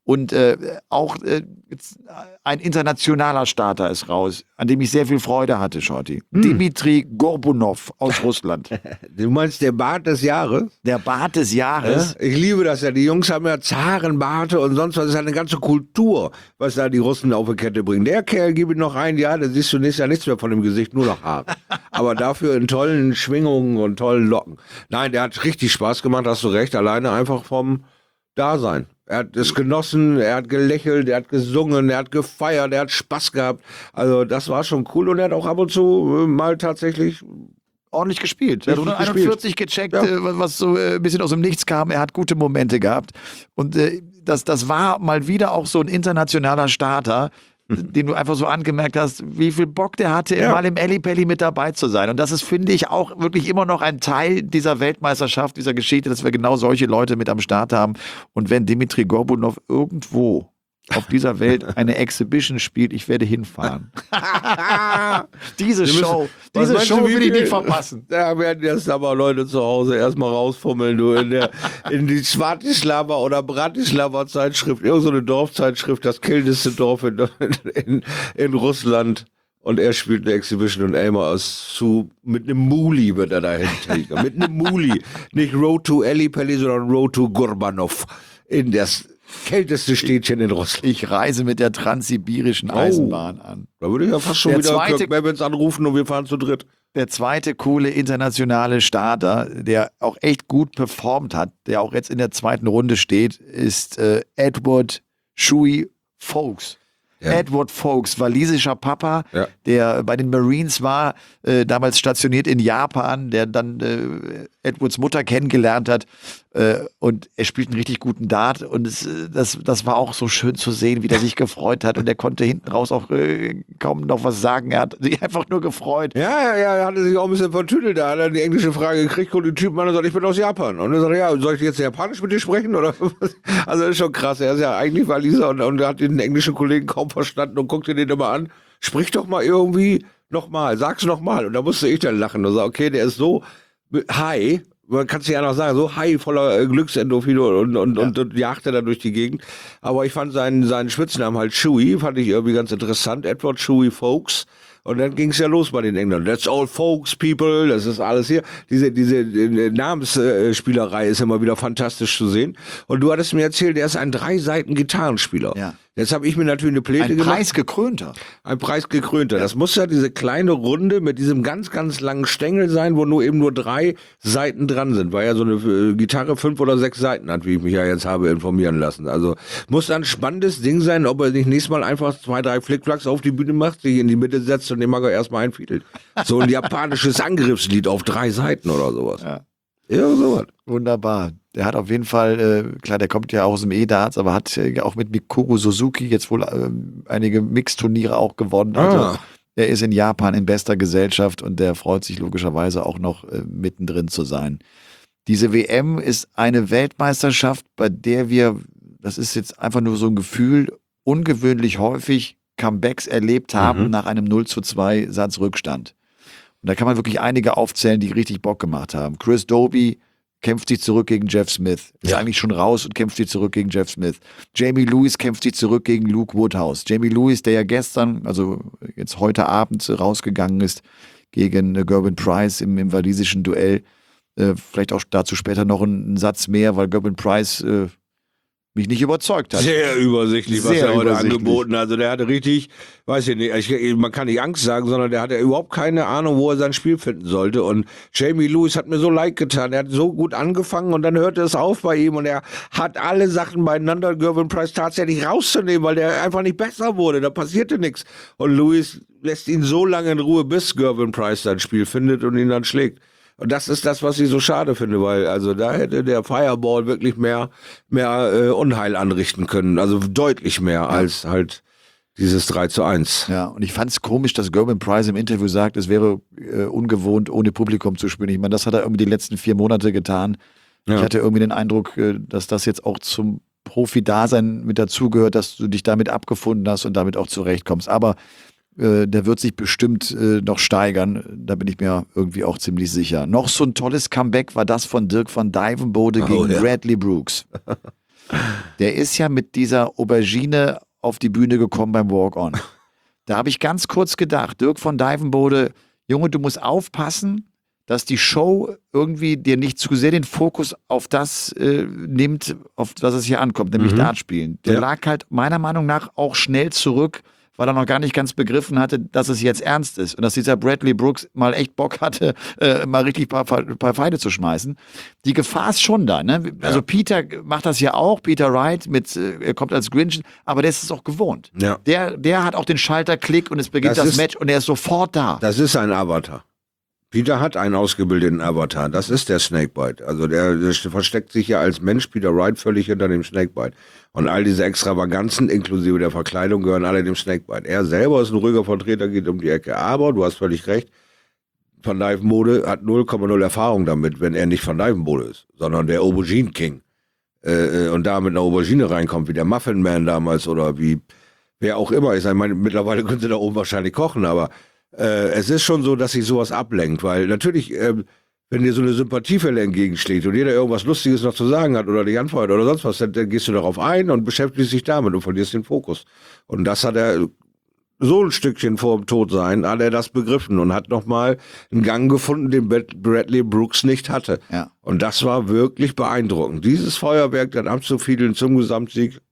Und äh, auch äh, jetzt ein internationaler Starter ist raus, an dem ich sehr viel Freude hatte, Shorty. Hm. Dimitri Gorbunov aus Russland. Du meinst der Bart des Jahres? Der Bart des Jahres. Ja, ich liebe das ja. Die Jungs haben ja Zarenbarte und sonst was. Das ist eine ganze Kultur, was da die Russen auf die Kette bringen. Der Kerl, gib ihm noch ein Jahr, da siehst du nächstes Jahr nichts mehr von dem Gesicht, nur noch Haare. Aber dafür in tollen Schwingungen und tollen Locken. Nein, der hat richtig Spaß gemacht, hast du recht. Alleine einfach vom Dasein. Er hat es genossen, er hat gelächelt, er hat gesungen, er hat gefeiert, er hat Spaß gehabt. Also das war schon cool und er hat auch ab und zu äh, mal tatsächlich Ordentlich gespielt. Er hat Richtig hunderteinundvierzig gecheckt, Ja. äh, was so äh, ein bisschen aus dem Nichts kam. Er hat gute Momente gehabt. Und äh, das, das war mal wieder auch so ein internationaler Starter, den du einfach so angemerkt hast, wie viel Bock der hatte, Ja. mal im Ellipelli mit dabei zu sein. Und das ist, finde ich, auch wirklich immer noch ein Teil dieser Weltmeisterschaft, dieser Geschichte, dass wir genau solche Leute mit am Start haben. Und wenn Dimitri Gorbunov irgendwo auf dieser Welt eine Exhibition spielt, ich werde hinfahren. Diese Wir müssen- Show, Was diese meinst du, Show wie will ich viel- nicht verpassen. Da werden jetzt aber Leute zu Hause erstmal rausfummeln, du, in, der, in die Svatislava oder Bratislava Zeitschrift, irgendeine so eine Dorfzeitschrift, das kälteste Dorf in, in, in Russland. Und er spielt eine Exhibition und Elmar ist zu, mit einem Muli wird er dahin kriegen. Mit einem Muli. Nicht Road to Ellipelli, sondern Road to Gorbanov. In das kälteste Städtchen in Russland. Ich reise mit der transsibirischen Eisenbahn an. Da würde ich ja fast schon Der wieder zweite- Kirk Bevins anrufen und wir fahren zu dritt. Der zweite coole internationale Starter, der auch echt gut performt hat, der auch jetzt in der zweiten Runde steht, ist äh, Edward Shui Folks. Ja. Edward Folks, walisischer Papa, Ja. der bei den Marines war, äh, damals stationiert in Japan, der dann äh, Edwards Mutter kennengelernt hat. Äh, und er spielt einen richtig guten Dart. Und es, äh, das, das war auch so schön zu sehen, wie der sich gefreut hat. Und er konnte hinten raus auch äh, kaum noch was sagen. Er hat sich einfach nur gefreut. Ja, ja, ja, er hatte sich auch ein bisschen vertüdelt. Da hat er die englische Frage gekriegt und die Typen an und sagt, ich bin aus Japan. Und er sagt, ja, soll ich jetzt Japanisch mit dir sprechen? Oder? Also das ist schon krass. Er ist ja eigentlich Waliser und, und hat den englischen Kollegen kaum verstanden und guckte den immer an. Sprich doch mal irgendwie nochmal, sag's nochmal. Und da musste ich dann lachen und sag, okay, der ist so high, man kann es ja noch sagen, so high voller äh, Glücksendorphine und, und, Ja. und, und jagte da durch die Gegend. Aber ich fand seinen, seinen Spitznamen halt Chewy, fand ich irgendwie ganz interessant. Edward Chewy Folks. Und dann ging es ja los bei den Engländern. That's all folks, people, das ist alles hier. Diese, diese äh, Namensspielerei ist immer wieder fantastisch zu sehen. Und du hattest mir erzählt, er ist ein drei Seiten Gitarrenspieler. Ja. Jetzt habe ich mir natürlich eine Pläte Ein gemacht. preisgekrönter. Ein preisgekrönter. Das muss ja diese kleine Runde mit diesem ganz, ganz langen Stängel sein, wo nur eben nur drei Seiten dran sind, weil ja so eine äh, Gitarre fünf oder sechs Seiten hat, wie ich mich ja jetzt habe informieren lassen. Also muss ein spannendes Ding sein, ob er sich nächstes Mal einfach zwei, drei Flickflacks auf die Bühne macht, sich in die Mitte setzt und den Mager erstmal einfiedelt. So ein japanisches Angriffslied auf drei Seiten oder sowas. Ja. Ja, sowas. Wunderbar. Der hat auf jeden Fall, äh, klar, der kommt ja aus dem E-Darts, aber hat äh, auch mit Mikuru Suzuki jetzt wohl äh, einige Mixturniere auch gewonnen. Also Ah. er ist in Japan in bester Gesellschaft und der freut sich logischerweise auch noch äh, mittendrin zu sein. Diese W M ist eine Weltmeisterschaft, bei der wir, das ist jetzt einfach nur so ein Gefühl, ungewöhnlich häufig Comebacks erlebt haben Mhm. nach einem null zu zwei Satz Rückstand. Und da kann man wirklich einige aufzählen, die richtig Bock gemacht haben. Chris Doby kämpft sich zurück gegen Jeff Smith. Ist Ja. eigentlich schon raus und kämpft sich zurück gegen Jeff Smith. Jamie Lewis kämpft sich zurück gegen Luke Woodhouse. Jamie Lewis, der ja gestern, also jetzt heute Abend rausgegangen ist gegen äh, Gerben Price im, im walisischen Duell. Äh, vielleicht auch dazu später noch ein, ein Satz mehr, weil Gerben Price äh, mich nicht überzeugt hat. Sehr übersichtlich, was Sehr er heute übersichtlich. angeboten hat. Also der hatte richtig, weiß ich nicht, ich, man kann nicht Angst sagen, sondern der hatte überhaupt keine Ahnung, wo er sein Spiel finden sollte. Und Jamie Lewis hat mir so leid getan. Er hat so gut angefangen und dann hörte es auf bei ihm und er hat alle Sachen beieinander, Gervin Price tatsächlich rauszunehmen, weil der einfach nicht besser wurde. Da passierte nichts. Und Lewis lässt ihn so lange in Ruhe, bis Gervin Price sein Spiel findet und ihn dann schlägt. Und das ist das, was ich so schade finde, weil also da hätte der Fireball wirklich mehr, mehr äh, Unheil anrichten können. Also deutlich mehr als halt dieses drei zu eins. Ja, und ich fand es komisch, dass Gerben Price im Interview sagt, es wäre äh, ungewohnt, ohne Publikum zu spielen. Ich meine, das hat er irgendwie die letzten vier Monate getan. Ja. Ich hatte irgendwie den Eindruck, äh, dass das jetzt auch zum Profi-Dasein mit dazugehört, dass du dich damit abgefunden hast und damit auch zurechtkommst. Aber äh, der wird sich bestimmt äh, noch steigern. Da bin ich mir irgendwie auch ziemlich sicher. Noch so ein tolles Comeback war das von Dirk van Dijvenbode Oh, gegen ja. Bradley Brooks. Der ist ja mit dieser Aubergine auf die Bühne gekommen beim Walk-On. Da habe ich ganz kurz gedacht, Dirk von Dijvenbode, Junge, du musst aufpassen, dass die Show irgendwie dir nicht zu sehr den Fokus auf das äh, nimmt, auf das es hier ankommt, nämlich Mhm. Dartspielen. Der Ja. lag halt meiner Meinung nach auch schnell zurück, weil er noch gar nicht ganz begriffen hatte, dass es jetzt ernst ist und dass dieser Bradley Brooks mal echt Bock hatte, äh, mal richtig ein paar, paar Pfeile zu schmeißen. Die Gefahr ist schon da. Ne? Also Ja. Peter macht das ja auch, Peter Wright, mit, äh, er kommt als Grinch, aber der ist es auch gewohnt. Ja. Der, der hat auch den Schalterklick und es beginnt Das das, ist- Match und er ist sofort da. Das ist ein Avatar. Peter hat einen ausgebildeten Avatar. Das ist der Snakebite. Also der, der versteckt sich ja als Mensch, Peter Wright, völlig hinter dem Snakebite. Und all diese Extravaganzen, inklusive der Verkleidung, gehören alle dem Snakebite. Er selber ist ein ruhiger Vertreter, geht um die Ecke. Aber, du hast völlig recht, Van Dijvenbode hat null Komma null Erfahrung damit, wenn er nicht Van Dijvenbode ist, sondern der Aubergine King. Äh, und da mit einer Aubergine reinkommt, wie der Muffin Man damals oder wie wer auch immer ist. Ich meine, mittlerweile können sie da oben wahrscheinlich kochen, aber äh, es ist schon so, dass sich sowas ablenkt, weil natürlich, ähm, wenn dir so eine Sympathiewelle entgegenschlägt und jeder irgendwas Lustiges noch zu sagen hat oder dich anfeuert oder sonst was, dann, dann gehst du darauf ein und beschäftigst dich damit und verlierst den Fokus. Und das hat er so ein Stückchen vor dem Todsein, hat er das begriffen und hat nochmal einen Gang gefunden, den Bradley Brooks nicht hatte. Ja. Und das war wirklich beeindruckend. Dieses Feuerwerk dann abzufiedeln zum Gesamtsieg,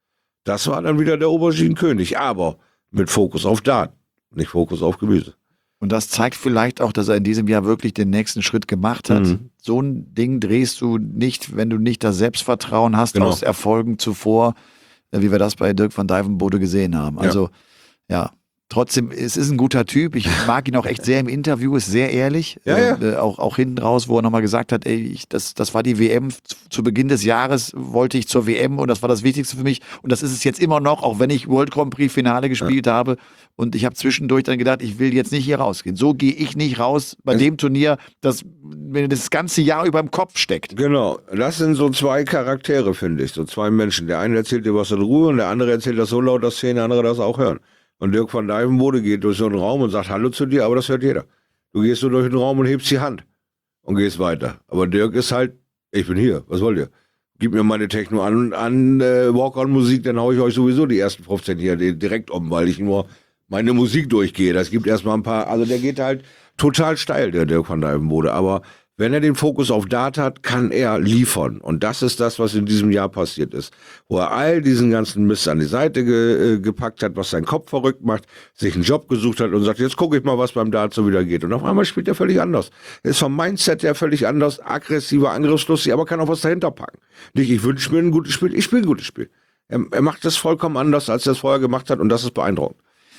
das war dann wieder der Aubergine-König, aber mit Fokus auf Dart, nicht Fokus auf Gemüse. Und das zeigt vielleicht auch, dass er in diesem Jahr wirklich den nächsten Schritt gemacht hat. Mhm. So ein Ding drehst du nicht, wenn du nicht das Selbstvertrauen hast Genau. aus Erfolgen zuvor, äh, wie wir das bei Dirk van Dijvenbode gesehen haben. Also, ja. Trotzdem, es ist ein guter Typ. Ich mag ihn auch echt sehr im Interview, ist sehr ehrlich. Ja, äh, ja. Äh, auch, auch hinten raus, wo er nochmal gesagt hat, ey, ich, das, das war die W M. Zu, zu Beginn des Jahres wollte ich zur W M und das war das Wichtigste für mich. Und das ist es jetzt immer noch, auch wenn ich World Grand Prix Finale gespielt ja. habe. Und ich habe zwischendurch dann gedacht, ich will jetzt nicht hier rausgehen. So gehe ich nicht raus bei Es dem Turnier, das mir das ganze Jahr über im Kopf steckt. Genau, das sind so zwei Charaktere, finde ich, so zwei Menschen. Der eine erzählt dir was in Ruhe und der andere erzählt das so laut, dass zehn andere das auch hören. Und Dirk van Dijvenbode geht durch so einen Raum und sagt Hallo zu dir, aber das hört jeder. Du gehst so durch den Raum und hebst die Hand und gehst weiter. Aber Dirk ist halt, ich bin hier, was wollt ihr? Gib mir meine Techno an, an äh, Walk-on-Musik, dann hau ich euch sowieso die ersten fünfzehn hier direkt um, weil ich nur meine Musik durchgehe. Das gibt erstmal ein paar, also der geht halt total steil, der Dirk van Dijvenbode. Aber wenn er den Fokus auf Dart hat, kann er liefern. Und das ist das, was in diesem Jahr passiert ist. Wo er all diesen ganzen Mist an die Seite ge, äh, gepackt hat, was seinen Kopf verrückt macht, sich einen Job gesucht hat und sagt, jetzt gucke ich mal, was beim Dart so wieder geht. Und auf einmal spielt er völlig anders. Er ist vom Mindset her völlig anders, aggressiver, angriffslustig, aber kann auch was dahinter packen. Nicht, ich wünsche mir ein gutes Spiel, ich spiele ein gutes Spiel. Er, er macht das vollkommen anders, als er es vorher gemacht hat und das ist beeindruckend.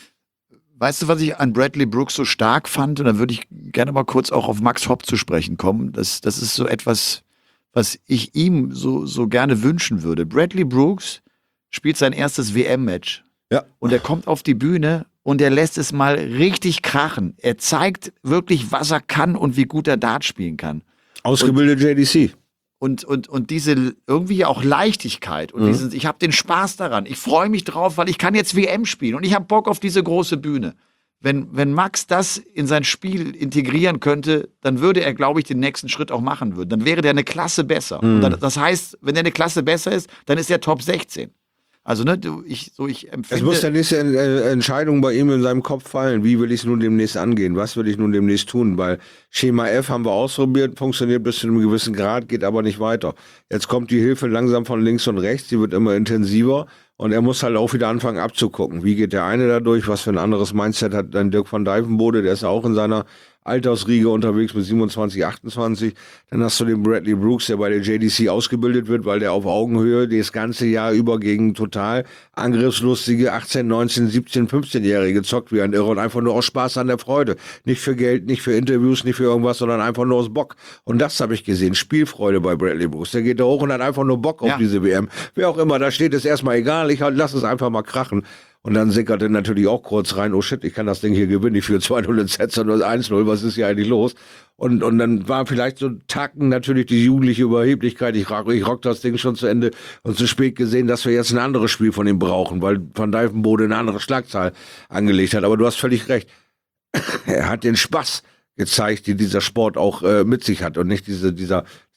Weißt du, was ich an Bradley Brooks so stark fand? Und da würde ich gerne mal kurz auch auf Max Hopp zu sprechen kommen. Das, das ist so etwas, was ich ihm so, so gerne wünschen würde. Bradley Brooks spielt sein erstes W M-Match. Ja. Und er kommt auf die Bühne und er lässt es mal richtig krachen. Er zeigt wirklich, was er kann und wie gut er Dart spielen kann. Ausgebildet J D C. Und, und, und diese irgendwie auch Leichtigkeit und Mhm. diesen, ich habe den Spaß daran. Ich freue mich drauf, weil ich kann jetzt W M spielen und ich habe Bock auf diese große Bühne. Wenn, wenn Max das in sein Spiel integrieren könnte, dann würde er, glaube ich, den nächsten Schritt auch machen würden. Dann wäre der eine Klasse besser. Mhm. Und dann, das heißt, wenn er eine Klasse besser ist, dann ist er Top sechzehn. Also, ne, du, ich, so ich empfinde. Es muss der nächste äh, Entscheidung bei ihm in seinem Kopf fallen. Wie will ich es nun demnächst angehen? Was will ich nun demnächst tun? Weil Schema F haben wir ausprobiert, funktioniert bis zu einem gewissen Grad, geht aber nicht weiter. Jetzt kommt die Hilfe langsam von links und rechts, die wird immer intensiver und er muss halt auch wieder anfangen abzugucken. Wie geht der eine da durch? Was für ein anderes Mindset hat dann Dirk van Dijvenbode? Der ist ja auch in seiner Altersriege unterwegs mit siebenundzwanzig, achtundzwanzig. Dann hast du den Bradley Brooks, der bei der J D C ausgebildet wird, weil der auf Augenhöhe das ganze Jahr über gegen total angriffslustige achtzehn, neunzehn, siebzehn, fünfzehnjährige zockt wie ein Irre und einfach nur aus Spaß an der Freude. Nicht für Geld, nicht für Interviews, nicht für irgendwas, sondern einfach nur aus Bock. Und das habe ich gesehen. Spielfreude bei Bradley Brooks. Der geht da hoch und hat einfach nur Bock auf Ja. diese W M. Wer auch immer da steht, ist erstmal egal. Ich lass es einfach mal krachen. Und dann sickerte natürlich auch kurz rein, oh shit, ich kann das Ding hier gewinnen, ich führe zwei null in Sets und eins null, was ist hier eigentlich los? Und, und dann war vielleicht so ein Tacken natürlich die jugendliche Überheblichkeit, ich rock, ich rock das Ding schon zu Ende und zu spät gesehen, dass wir jetzt ein anderes Spiel von ihm brauchen, weil Van Dijvenbode eine andere Schlagzahl angelegt hat. Aber du hast völlig recht, er hat den Spaß gezeigt, die dieser Sport auch äh, mit sich hat und nicht diese, dieser,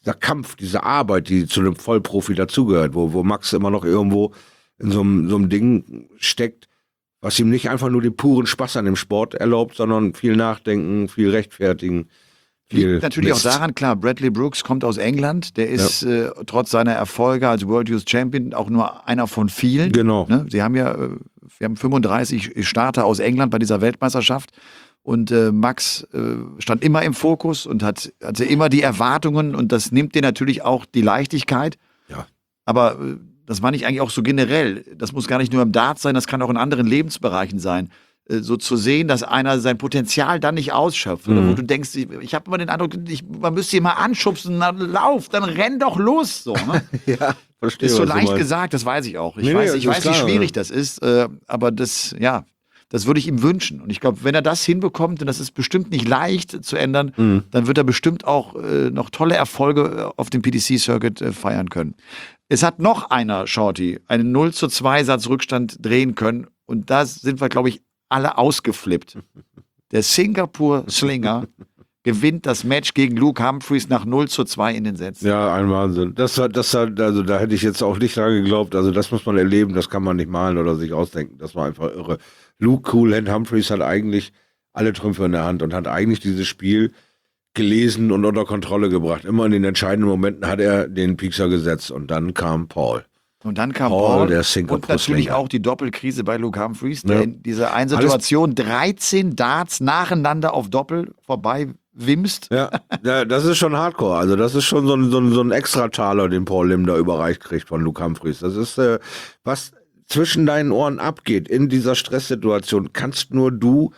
dieser Kampf, diese Arbeit, die zu einem Vollprofi dazugehört, wo, wo Max immer noch irgendwo in so einem, so einem Ding steckt, was ihm nicht einfach nur den puren Spaß an dem Sport erlaubt, sondern viel Nachdenken, viel Rechtfertigen. Viel Liegt natürlich Mist. auch daran, klar, Bradley Brooks kommt aus England, der ist ja. äh, trotz seiner Erfolge als World Youth Champion auch nur einer von vielen. Genau. Ne? Sie haben ja, äh, wir haben fünfunddreißig Starter aus England bei dieser Weltmeisterschaft und äh, Max äh, stand immer im Fokus und hat, hatte immer die Erwartungen und das nimmt dir natürlich auch die Leichtigkeit. Ja. Aber äh, das meine ich eigentlich auch so generell. Das muss gar nicht nur im Dart sein, das kann auch in anderen Lebensbereichen sein. So zu sehen, dass einer sein Potenzial dann nicht ausschöpft. Oder Mhm. wo du denkst, ich, ich habe immer den Eindruck, ich, man müsste ihn mal anschubsen, na, lauf, dann renn doch los. So, ne? Ja, verstehe. Ist so was du leicht meinst. gesagt, das weiß ich auch. Ich Nee, weiß, nee, ich das weiß ist wie klar, schwierig ja. das ist, äh, aber das, ja, das würde ich ihm wünschen. Und ich glaube, wenn er das hinbekommt, und das ist bestimmt nicht leicht zu ändern, Mhm. dann wird er bestimmt auch äh, noch tolle Erfolge auf dem P D C-Circuit äh, feiern können. Es hat noch einer, Shorty, einen null zu zwei Satz Rückstand drehen können. Und da sind wir, glaube ich, alle ausgeflippt. Der Singapore Slinger gewinnt das Match gegen Luke Humphreys nach null zu zwei in den Sätzen. Ja, ein Wahnsinn. Das war, das war, also da hätte ich jetzt auch nicht dran geglaubt. Also das muss man erleben, das kann man nicht malen oder sich ausdenken. Das war einfach irre. Luke Cool-Hand Humphreys hat eigentlich alle Trümpfe in der Hand und hat eigentlich dieses Spiel gelesen und unter Kontrolle gebracht. Immer in den entscheidenden Momenten hat er den Piekser gesetzt und dann kam Paul. Und dann kam Paul, Paul der und Singapore natürlich Slinger. auch die Doppelkrise bei Luke Humphreys, der Ja. in dieser einen Situation dreizehn Darts nacheinander auf Doppel vorbei wimst. Ja, ja, das ist schon Hardcore. Also das ist schon so ein, so ein, so ein Extrataler, den Paul Lim da überreicht kriegt von Luke Humphreys. Das ist, äh, was zwischen deinen Ohren abgeht in dieser Stresssituation, kannst nur du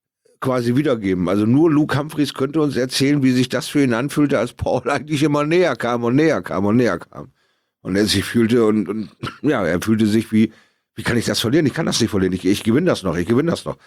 quasi wiedergeben. Also nur Luke Humphreys könnte uns erzählen, wie sich das für ihn anfühlte, als Paul eigentlich immer näher kam und näher kam und näher kam. Und er sich fühlte und, und ja, er fühlte sich wie, wie kann ich das verlieren? Ich kann das nicht verlieren. Ich, ich gewinne das noch, ich gewinne das noch.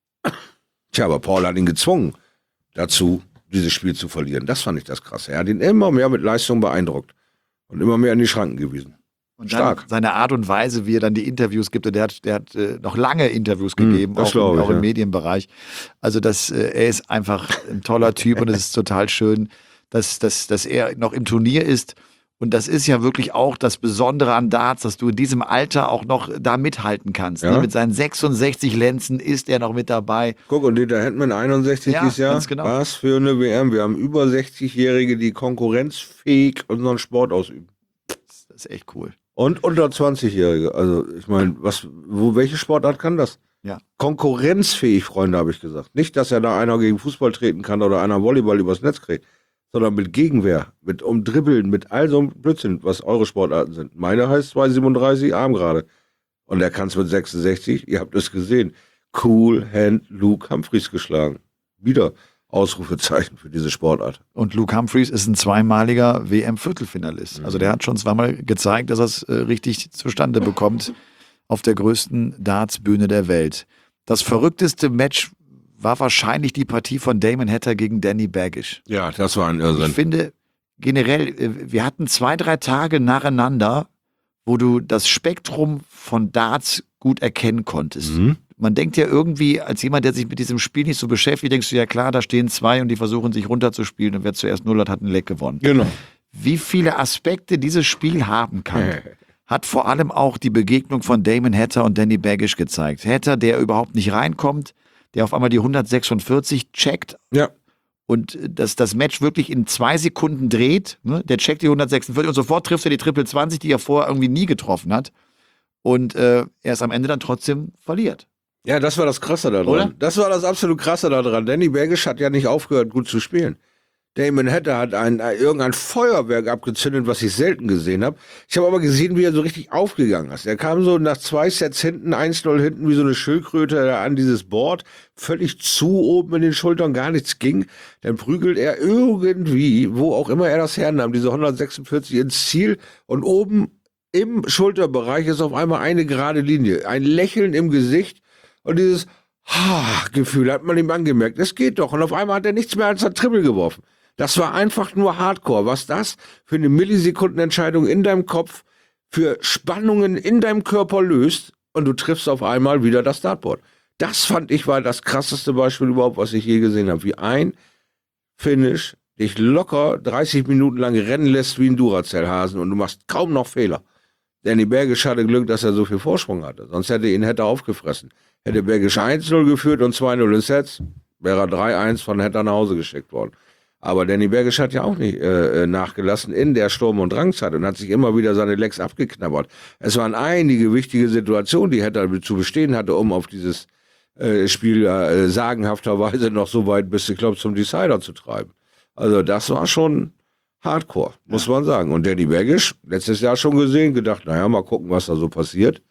Tja, aber Paul hat ihn gezwungen dazu, dieses Spiel zu verlieren. Das fand ich das Krasse. Er hat ihn immer mehr mit Leistung beeindruckt und immer mehr in die Schranken gewiesen. Und dann Stark. seine Art und Weise, wie er dann die Interviews gibt, und der hat, der hat äh, noch lange Interviews gegeben, das auch, glaub im, ich, auch im ja. Medienbereich. Also das, äh, er ist einfach ein toller Typ und es ist total schön, dass, dass, dass er noch im Turnier ist. Und das ist ja wirklich auch das Besondere an Darts, dass du in diesem Alter auch noch da mithalten kannst. Ja. Ne? Mit seinen sechsundsechzig Lenzen ist er noch mit dabei. Guck, und Dieter Hetman einundsechzig Ja, dieses Jahr. ganz genau. Was für eine W M. Wir haben über sechzigjährige, die konkurrenzfähig unseren Sport ausüben. Das ist echt cool. Und unter zwanzigjährige. Also ich meine, was, wo, welche Sportart kann das? Ja. Konkurrenzfähig, Freunde, habe ich gesagt. Nicht, dass ja da einer gegen Fußball treten kann oder einer Volleyball übers Netz kriegt, sondern mit Gegenwehr, mit Umdribbeln, mit all so einem Blödsinn, was eure Sportarten sind. Meine heißt zwei siebenunddreißig, Arm gerade. Und er kann es mit sechsundsechzig, ihr habt es gesehen. Cool Hand Luke Humphreys geschlagen. Wieder Ausrufezeichen für diese Sportart. Und Luke Humphreys ist ein zweimaliger W M-Viertelfinalist. Mhm. Also der hat schon zweimal gezeigt, dass er es äh, richtig zustande bekommt auf der größten Dartsbühne der Welt. Das verrückteste Match war wahrscheinlich die Partie von Damon Hatter gegen Danny Baggish. Ja, das war ein Ich Irrsinn. finde generell, äh, wir hatten zwei, drei Tage nacheinander, wo du das Spektrum von Darts gut erkennen konntest. Mhm. Man denkt ja irgendwie, als jemand, der sich mit diesem Spiel nicht so beschäftigt, denkst du ja klar, da stehen zwei und die versuchen sich runterzuspielen und wer zuerst null hat, hat einen Leck gewonnen. Genau. Wie viele Aspekte dieses Spiel haben kann, hat vor allem auch die Begegnung von Damon Hatter und Danny Baggish gezeigt. Hatter, der überhaupt nicht reinkommt, der auf einmal die hundertsechsundvierzig checkt Ja. und dass das Match wirklich in zwei Sekunden dreht. Ne? Der checkt die hundertsechsundvierzig und sofort trifft er die Triple zwanzig, die er vorher irgendwie nie getroffen hat. Und äh, er ist am Ende dann trotzdem verliert. Ja, das war das Krasse daran. Oder? Das war das absolut Krasse daran. Danny Baggish hat ja nicht aufgehört, gut zu spielen. Damon Hatter hat ein, ein, irgendein Feuerwerk abgezündet, was ich selten gesehen habe. Ich habe aber gesehen, wie er so richtig aufgegangen ist. Er kam so nach zwei Sets hinten, eins null hinten, wie so eine Schildkröte da an dieses Board, völlig zu oben in den Schultern, gar nichts ging. Dann prügelt er irgendwie, wo auch immer er das hernahm, diese hundertsechsundvierzig ins Ziel und oben im Schulterbereich ist auf einmal eine gerade Linie. Ein Lächeln im Gesicht und dieses Ha-Gefühl hat man ihm angemerkt. Es geht doch. Und auf einmal hat er nichts mehr als ein Triple geworfen. Das war einfach nur Hardcore. Was das für eine Millisekundenentscheidung in deinem Kopf für Spannungen in deinem Körper löst und du triffst auf einmal wieder das Dartboard. Das fand ich war das krasseste Beispiel überhaupt, was ich je gesehen habe. Wie ein Finish dich locker dreißig Minuten lang rennen lässt wie ein Duracell-Hasen und du machst kaum noch Fehler. Danny Bergisch hatte Glück, dass er so viel Vorsprung hatte. Sonst hätte ihn hätte er aufgefressen. Hätte Bergisch eins null geführt und zwei null in Sets, wäre er drei eins von hätte er nach Hause geschickt worden. Aber Danny Bergisch hat ja auch nicht äh, nachgelassen in der Sturm- und Drangzeit und hat sich immer wieder seine Lecks abgeknabbert. Es waren einige wichtige Situationen, die hätte er zu bestehen hatte, um auf dieses äh, Spiel äh, sagenhafterweise noch so weit bis, ich glaube, zum Decider zu treiben. Also das war schon Hardcore, muss ja. man sagen. Und Danny Bergisch, letztes Jahr schon gesehen, gedacht, naja, mal gucken, was da so passiert.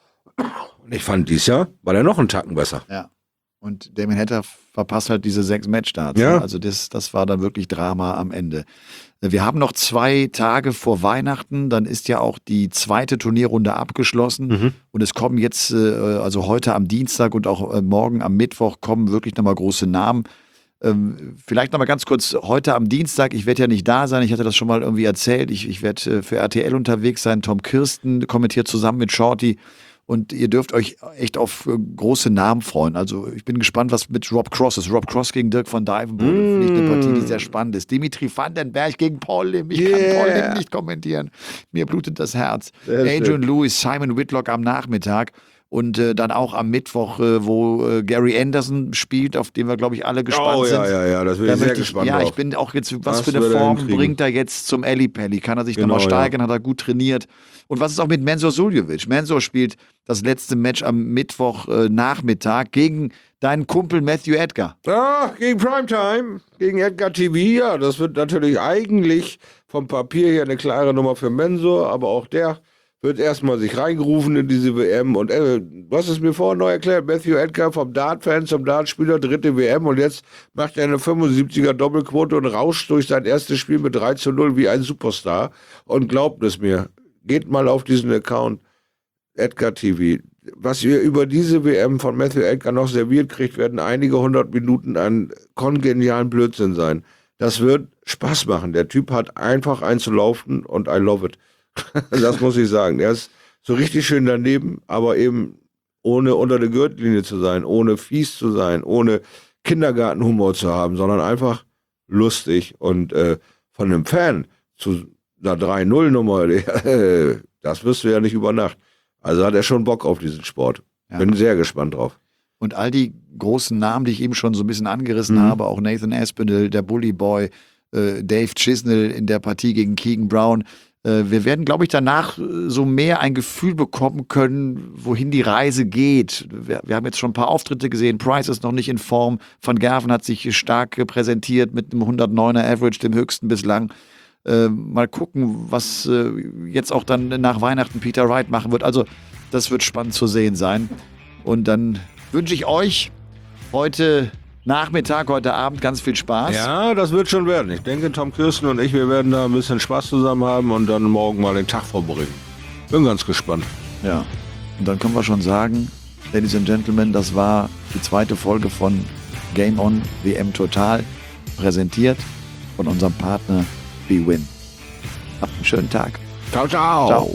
Und ich fand, dieses Jahr war der noch einen Tacken besser. Ja. Und Damien Hatter verpasst halt diese sechs Matchstarts. Ja. Also das, das war dann wirklich Drama am Ende. Wir haben noch zwei Tage vor Weihnachten, dann ist ja auch die zweite Turnierrunde abgeschlossen. Mhm. Und es kommen jetzt, also heute am Dienstag und auch morgen am Mittwoch kommen wirklich nochmal große Namen. Vielleicht nochmal ganz kurz, heute am Dienstag, ich werde ja nicht da sein, ich hatte das schon mal irgendwie erzählt, ich, ich werde für R T L unterwegs sein, Tom Kirsten kommentiert zusammen mit Shorty. Und ihr dürft euch echt auf äh, große Namen freuen. Also ich bin gespannt, was mit Rob Cross ist. Rob Cross gegen Dirk van Dijvenbode. Mm. Finde ich eine Partie, die sehr spannend ist. Dimitri Vandenberg gegen Paul Lim. Ich yeah. kann Paul Lim nicht kommentieren. Mir blutet das Herz. Sehr Adrian schön. Lewis, Simon Whitlock am Nachmittag. Und äh, dann auch am Mittwoch, äh, wo äh, Gary Anderson spielt, auf den wir, glaube ich, alle gespannt oh, sind. Ja, ja, ja, das bin ich sehr ich, gespannt Ja, drauf. ich bin auch jetzt, was, was für eine Form Form bringt er jetzt zum Ellipelli? Kann er sich genau, nochmal steigern? Ja. Hat er gut trainiert? Und was ist auch mit Mensur Suljovic? Mensur spielt das letzte Match am Mittwoch äh, Nachmittag gegen deinen Kumpel Matthew Edgar. Ah, gegen Primetime, gegen Edgar T V. Ja, das wird natürlich eigentlich vom Papier her eine klare Nummer für Mensur, aber auch der wird erstmal sich reingerufen in diese W M. Und äh, du hast es mir vorhin neu erklärt, Matthew Edgar vom Dart-Fan zum Dartspieler, dritte W M. Und jetzt macht er eine fünfundsiebziger Doppelquote und rauscht durch sein erstes Spiel mit drei zu null wie ein Superstar. Und glaubt es mir, geht mal auf diesen Account Edgar T V. Was ihr über diese W M von Matthew Edgar noch serviert kriegt, werden einige hundert Minuten an kongenialen Blödsinn sein. Das wird Spaß machen. Der Typ hat einfach einzulaufen und I love it. Das muss ich sagen. Er ist so richtig schön daneben, aber eben ohne unter der Gürtellinie zu sein, ohne fies zu sein, ohne Kindergartenhumor zu haben, sondern einfach lustig. Und äh, von einem Fan zu einer drei null Nummer, äh, das wirst du ja nicht über Nacht. Also hat er schon Bock auf diesen Sport. Ja. Bin sehr gespannt drauf. Und all die großen Namen, die ich eben schon so ein bisschen angerissen mhm. habe, auch Nathan Aspinall, der Bully Boy, äh, Dave Chisnell in der Partie gegen Keegan Brown, wir werden, glaube ich, danach so mehr ein Gefühl bekommen können, wohin die Reise geht. Wir, wir haben jetzt schon ein paar Auftritte gesehen. Price ist noch nicht in Form. Van Gerven hat sich stark präsentiert mit einem hundertneuner Average, dem höchsten bislang. Äh, mal gucken, was äh, jetzt auch dann nach Weihnachten Peter Wright machen wird. Also das wird spannend zu sehen sein. Und dann wünsche ich euch heute Nachmittag, heute Abend ganz viel Spaß. Ja, das wird schon werden. Ich denke, Tom Kirsten und ich, wir werden da ein bisschen Spaß zusammen haben und dann morgen mal den Tag verbringen. Bin ganz gespannt. Ja, und dann können wir schon sagen, Ladies and Gentlemen, das war die zweite Folge von Game On W M Total, präsentiert von unserem Partner bwin. Habt einen schönen Tag. Ciao, ciao. Ciao.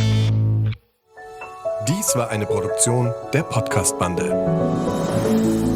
Dies war eine Produktion der Podcast-Bande.